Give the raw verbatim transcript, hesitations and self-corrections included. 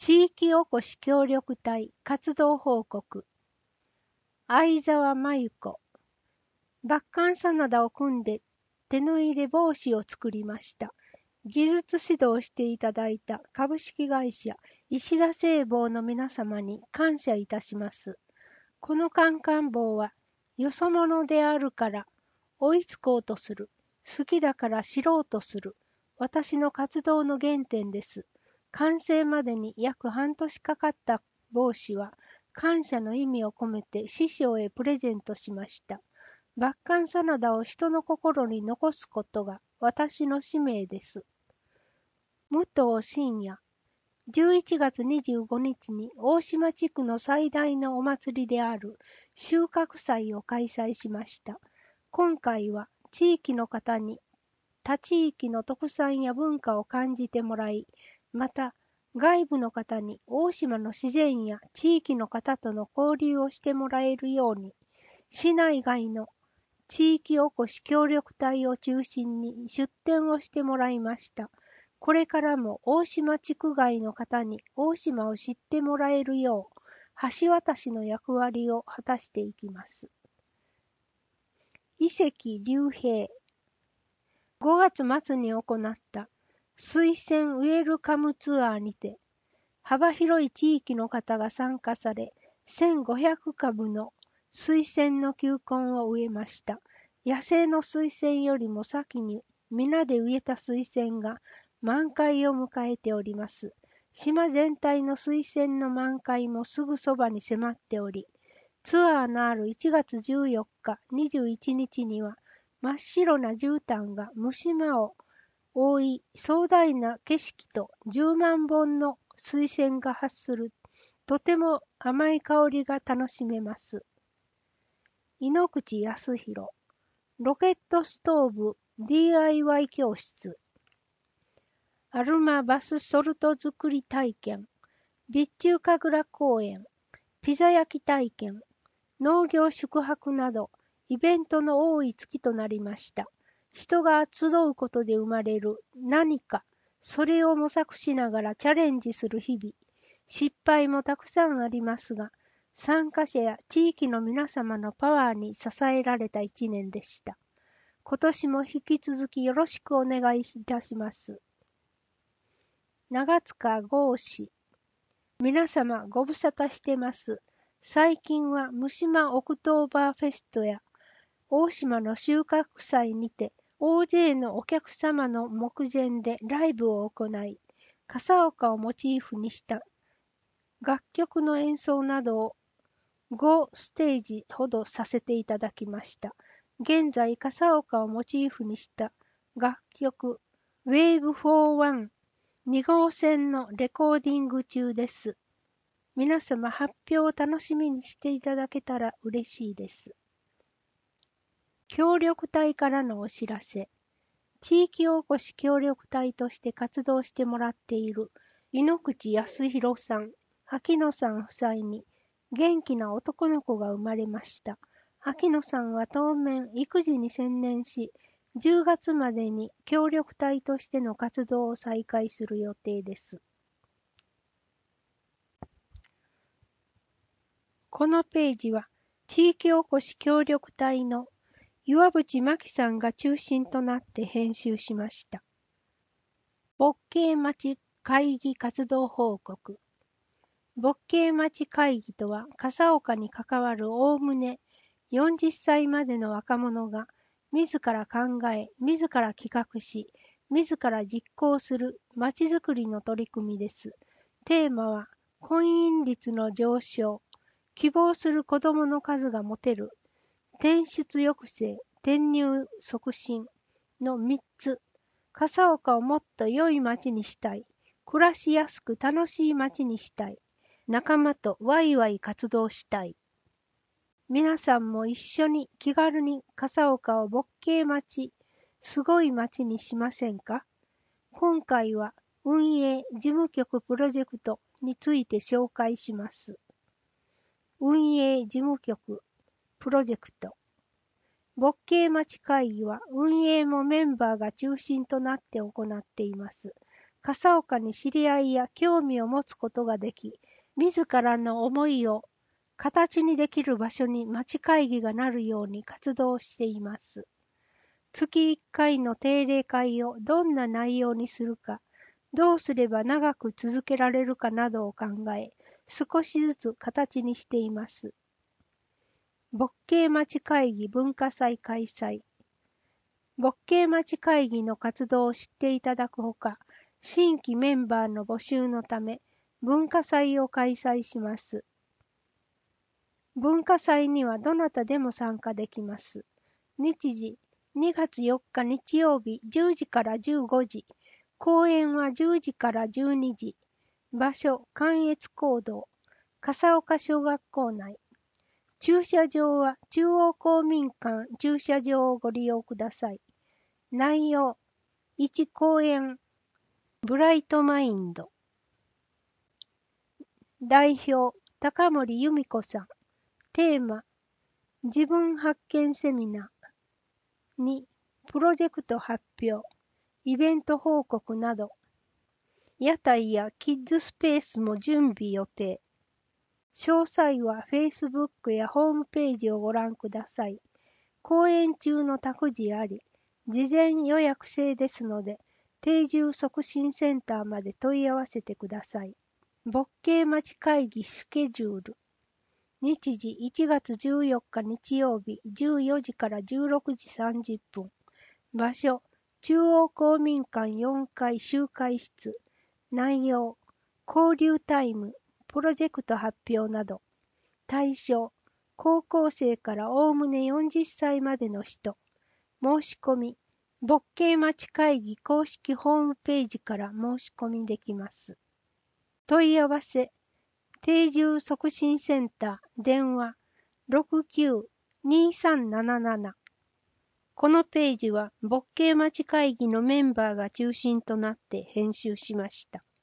地域おこし協力隊活動報告。相沢真由子。抜寒真田を組んで手縫いで帽子を作りました。技術指導していただいた株式会社石田製帽の皆様に感謝いたします。このカンカン帽はよそ者であるから追いつこうとする。好きだから知ろうとする。私の活動の原点です。完成までに約半年かかった帽子は感謝の意味を込めて師匠へプレゼントしました。抜寒真田を人の心に残すことが私の使命です。武藤信也。じゅういちがつにじゅうごにちに大島地区の最大のお祭りである収穫祭を開催しました。今回は地域の方に他地域の特産や文化を感じてもらい、また外部の方に大島の自然や地域の方との交流をしてもらえるように、市内外の地域おこし協力隊を中心に出展をしてもらいました。これからも大島地区外の方に大島を知ってもらえるよう、橋渡しの役割を果たしていきます。伊関隆平。ごがつ末に行った水仙ウェルカムツアーにて、幅広い地域の方が参加され、せんごひゃくかぶの水仙の球根を植えました。野生の水仙よりも先に皆で植えた水仙が満開を迎えております。島全体の水仙の満開もすぐそばに迫っており、ツアーのあるいちがつじゅうよっか、にじゅういちにちには真っ白な絨毯が無島を覆い、壮大な景色とじゅうまんぼんの水仙が発するとても甘い香りが楽しめます。井ノ口康弘。ロケットストーブ ディーアイワイ 教室。アルマバスソルト作り体験。備中神楽公園。ピザ焼き体験。農業宿泊などイベントの多い月となりました。人が集うことで生まれる何か、それを模索しながらチャレンジする日々。失敗もたくさんありますが、参加者や地域の皆様のパワーに支えられた一年でした。今年も引き続きよろしくお願いいたします。長塚剛志。皆様ご無沙汰してます。最近はむしまオクトーバーフェストや大島の収穫祭にて大勢のお客様の目前でライブを行い、笠岡をモチーフにした楽曲の演奏などをごステージほどさせていただきました。現在、笠岡をモチーフにした楽曲 ウェーブフォーワン にごうせんのレコーディング中です。皆様発表を楽しみにしていただけたら嬉しいです。協力隊からのお知らせ。地域おこし協力隊として活動してもらっている井ノ口康弘さん、秋野さん夫妻に元気な男の子が生まれました。秋野さんは当面育児に専念し、じゅうがつまでに協力隊としての活動を再開する予定です。このページは地域おこし協力隊の岩渕真紀さんが中心となって編集しました。牧慶町会議活動報告。牧慶町会議とは、笠岡に関わるおおむねよんじゅっさいまでの若者が自ら考え、自ら企画し、自ら実行するまちづくりの取り組みです。テーマは、婚姻率の上昇、希望する子どもの数が持てる、転出抑制、転入促進のみっつ。笠岡をもっと良い町にしたい。暮らしやすく楽しい町にしたい。仲間とワイワイ活動したい。皆さんも一緒に気軽に笠岡を牧慶町、すごい町にしませんか？今回は運営事務局プロジェクトについて紹介します。運営事務局プロジェクト。牧慶町会議は運営もメンバーが中心となって行っています。 笠岡に知り合いや興味を持つことができ、自らの思いを形にできる場所に町会議がなるように活動しています。月いっかいの定例会をどんな内容にするか、どうすれば長く続けられるかなどを考え、少しずつ形にしています。牧系町会議文化祭開催。牧系町会議の活動を知っていただくほか、新規メンバーの募集のため、文化祭を開催します。文化祭にはどなたでも参加できます。日時、にがつよっか日曜日じゅうじからじゅうごじ。公演はじゅうじからじゅうにじ。場所、関越講堂、笠岡小学校内。駐車場は中央公民館駐車場をご利用ください。内容、いち公演、ブライトマインド。代表、高森由美子さん。テーマ、自分発見セミナー。に、プロジェクト発表、イベント報告など。屋台やキッズスペースも準備予定。詳細は Facebook やホームページをご覧ください。公演中の託児あり、事前予約制ですので、定住促進センターまで問い合わせてください。牧系町会議スケジュール。日時いちがつじゅうよっか日曜日じゅうよじからじゅうろくじさんじゅっぷん。場所、中央公民館よんかい集会室。内容、交流タイム、プロジェクト発表など。対象、高校生からおおむねよんじゅっさいまでの人。申し込み、牧系町会議公式ホームページから申し込みできます。問い合わせ、定住促進センター、電話 ろくきゅう にさんなななな。このページは牧系町会議のメンバーが中心となって編集しました。